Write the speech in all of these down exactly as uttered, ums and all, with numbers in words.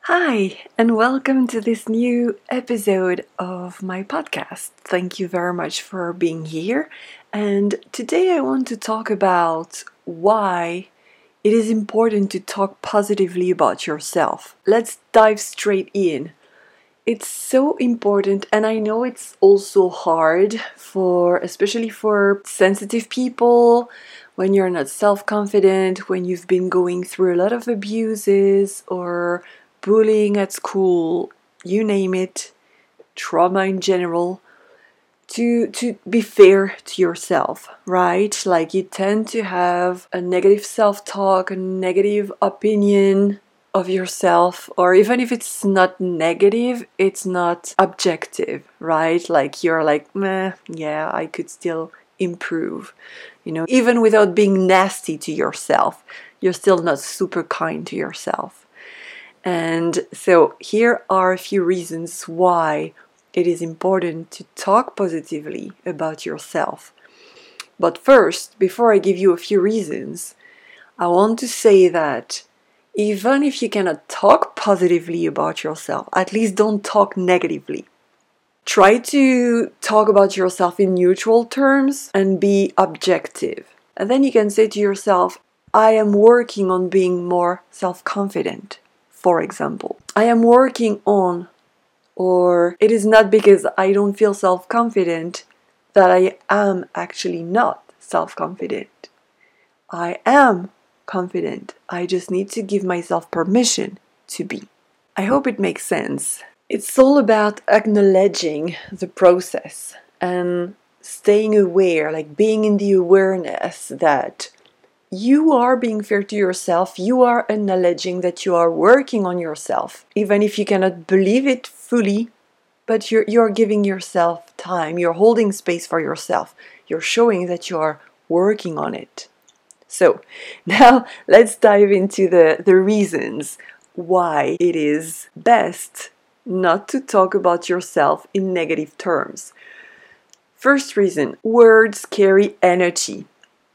Hi, and welcome to this new episode of my podcast. Thank you very much for being here. And today I want to talk about why it is important to talk positively about yourself. Let's dive straight in. It's so important, and I know it's also hard for, especially for sensitive people, when you're not self-confident, when you've been going through a lot of abuses or bullying at school, you name it, trauma in general, to to be fair to yourself, right? Like you tend to have a negative self-talk, a negative opinion of yourself, or even if it's not negative, it's not objective, right? Like you're like, meh, yeah, I could still improve. You know, even without being nasty to yourself, you're still not super kind to yourself. And so here are a few reasons why it is important to talk positively about yourself. But first, before I give you a few reasons, I want to say that even if you cannot talk positively about yourself, at least don't talk negatively. Try to talk about yourself in neutral terms and be objective. And then you can say to yourself, I am working on being more self-confident. For example, I am working on, or it is not because I don't feel self-confident that I am actually not self-confident. I am confident. I just need to give myself permission to be. I hope it makes sense. It's all about acknowledging the process and staying aware, like being in the awareness that you are being fair to yourself, you are acknowledging that you are working on yourself, even if you cannot believe it fully, but you're, you're giving yourself time, you're holding space for yourself, you're showing that you are working on it. So now let's dive into the, the reasons why it is best not to talk about yourself in negative terms. First reason, words carry energy,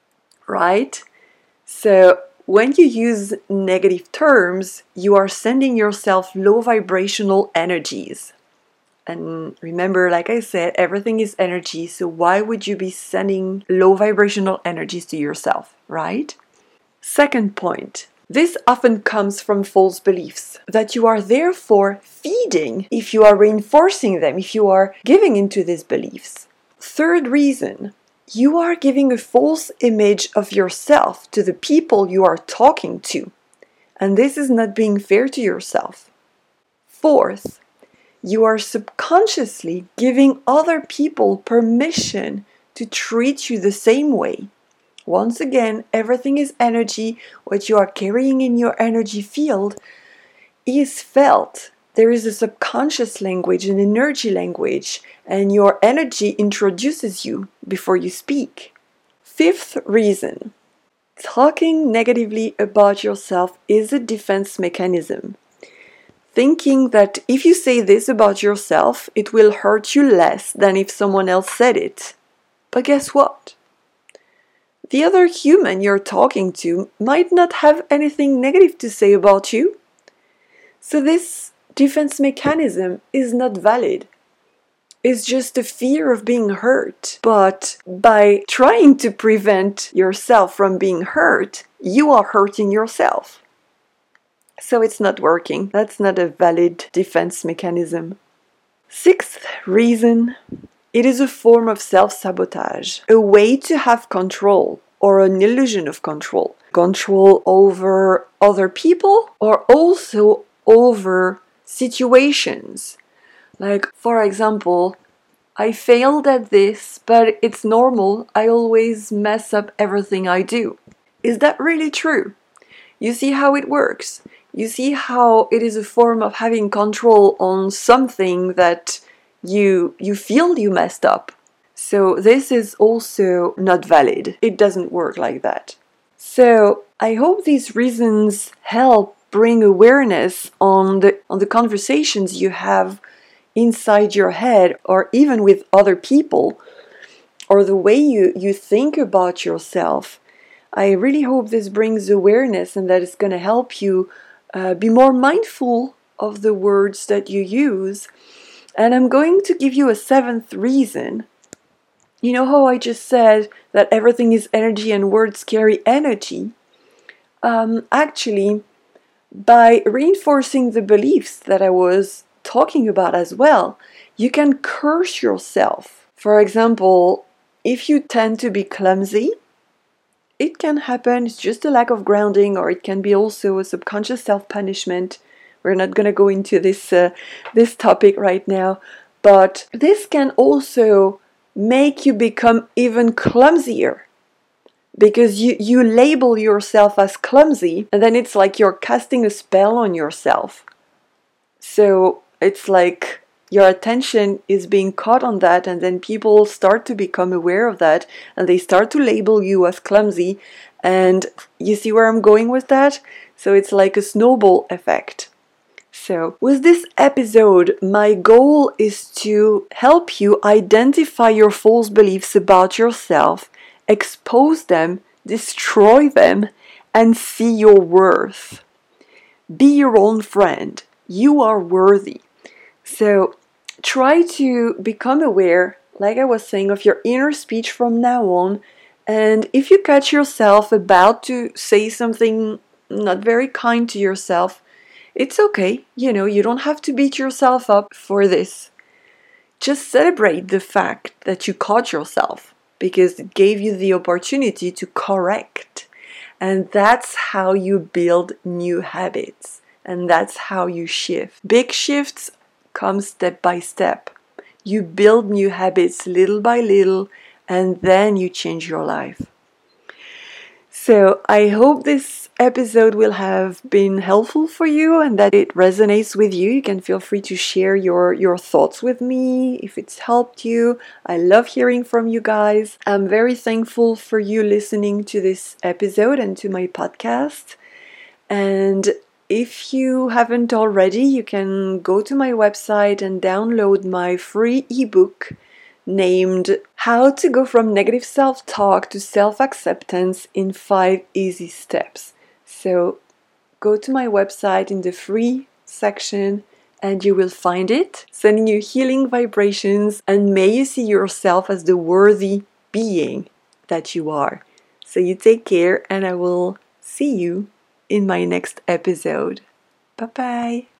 right? So when you use negative terms, you are sending yourself low vibrational energies. And remember, like I said, everything is energy, so why would you be sending low vibrational energies to yourself, right? Second point, this often comes from false beliefs that you are therefore feeding if you are reinforcing them, if you are giving into these beliefs. Third reason, you are giving a false image of yourself to the people you are talking to, and this is not being fair to yourself. Fourth, you are subconsciously giving other people permission to treat you the same way. Once again, everything is energy. What you are carrying in your energy field is felt. There is a subconscious language, an energy language, and your energy introduces you before you speak. Fifth reason, talking negatively about yourself is a defense mechanism. Thinking that if you say this about yourself, it will hurt you less than if someone else said it. But guess what? The other human you're talking to might not have anything negative to say about you. So this defense mechanism is not valid. It's just a fear of being hurt. But by trying to prevent yourself from being hurt, you are hurting yourself. So it's not working. That's not a valid defense mechanism. Sixth reason, it is a form of self-sabotage, a way to have control or an illusion of control. Control over other people or also over situations. Like, for example, I failed at this, but it's normal. I always mess up everything I do. Is that really true? You see how it works? You see how it is a form of having control on something that you you feel you messed up. So this is also not valid. It doesn't work like that. So I hope these reasons help bring awareness on the on the conversations you have inside your head or even with other people, or the way you, you think about yourself. I really hope this brings awareness and that it's going to help you uh, be more mindful of the words that you use. And I'm going to give you a seventh reason. You know how I just said that everything is energy and words carry energy? Um, actually, by reinforcing the beliefs that I was talking about as well, you can curse yourself. For example, if you tend to be clumsy, it can happen, it's just a lack of grounding, or it can be also a subconscious self-punishment. We're not going to go into this uh, this topic right now, but this can also make you become even clumsier, because you, you label yourself as clumsy, and then it's like you're casting a spell on yourself. So it's like your attention is being caught on that, and then people start to become aware of that, and they start to label you as clumsy. And you see where I'm going with that? So it's like a snowball effect. So with this episode, my goal is to help you identify your false beliefs about yourself, expose them, destroy them, and see your worth. Be your own friend. You are worthy. So try to become aware, like I was saying, of your inner speech from now on. And if you catch yourself about to say something not very kind to yourself, it's okay. You know, you don't have to beat yourself up for this. Just celebrate the fact that you caught yourself, because it gave you the opportunity to correct. And that's how you build new habits. And that's how you shift. Big shifts come step by step. You build new habits little by little, and then you change your life. So I hope this episode will have been helpful for you and that it resonates with you. You can feel free to share your, your thoughts with me if it's helped you. I love hearing from you guys. I'm very thankful for you listening to this episode and to my podcast. And if you haven't already, you can go to my website and download my free ebook named How to Go From Negative Self-Talk to Self-Acceptance in five Easy Steps. So go to my website in the free section and you will find it, sending you healing vibrations, and may you see yourself as the worthy being that you are. So you take care, and I will see you in my next episode. Bye bye.